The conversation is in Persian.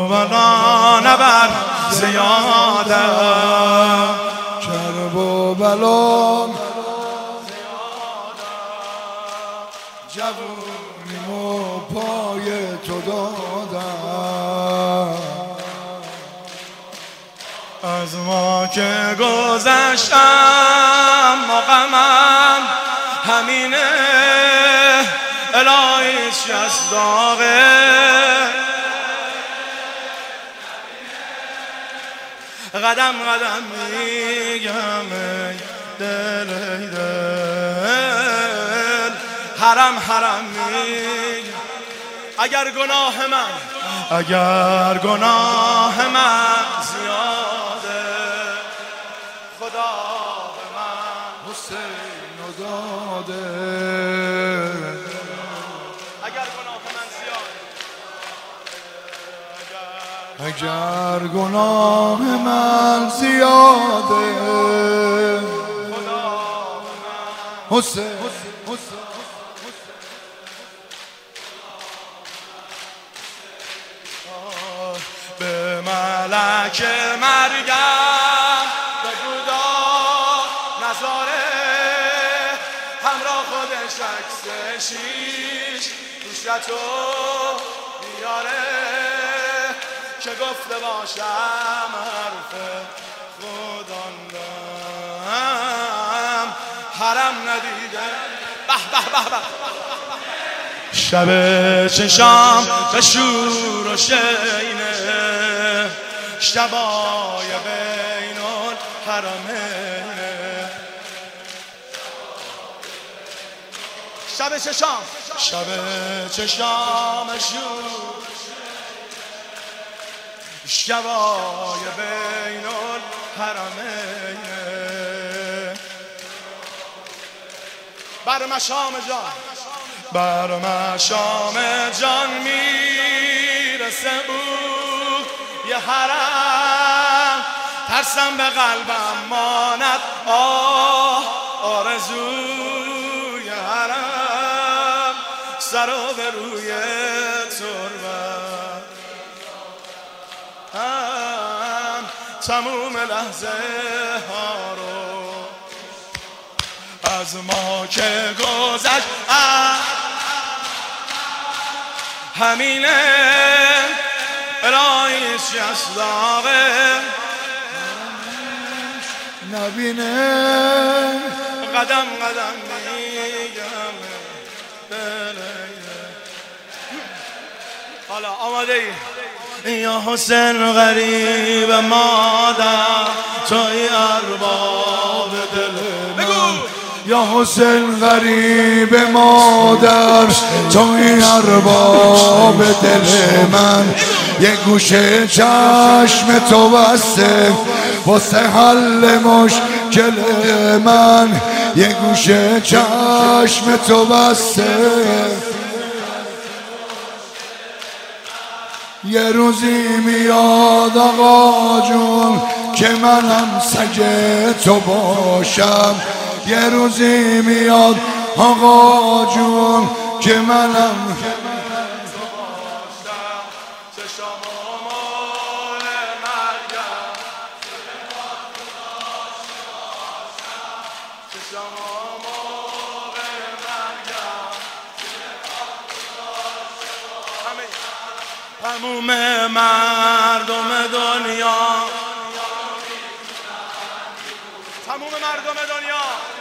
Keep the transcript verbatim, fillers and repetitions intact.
بلا نبر زیاده، کرب و بلا جوونیمو پای تو دادم. از ما که گذشتم مقامم همینه، الهیش از داغه، قدم قدم میگم ای دل ای دل، حرم حرم میگم اگر گناه من اگر گناه من زیاده، خدا به من حسین رو داده. اگر گناه من زیاده، اگر گناه من زیاده، خدا به من حسین به ملک مرگم بگو داد نظاره، همراه خودش عکس شیش دوشتو بیاره، که گفته باشم حرف خودم دم حرم ندیده. به به به به شب چشام به شور و شینه، شبای بین الحرمینه، شب چشام شب چشام شور، شبای بین الحرمینه، بر مشام جان بر مشام جان میرسه بود یه حرم، ترسم به قلبم ماند آه آرزوی حرم، سر و به روی تربت هم تموم لحظه ها رو از ما که گذشت همینه، الهیش از داغه، نبینه، قدم قدم میگم حالا آماده ای؟ یا حسین غریب مادر توی ارباب دل من، یا حسین غریب مادر توی ارباب دل من، یه گوشه چشم تو بسته واسه حل مشکل من، یه گوشه چشم تو بسته، یه روزی میاد آقا جون که منم سگ تو باشم، یه روزی میاد آقا جون که منم تموم مردم دنیا، تموم مردم دنیا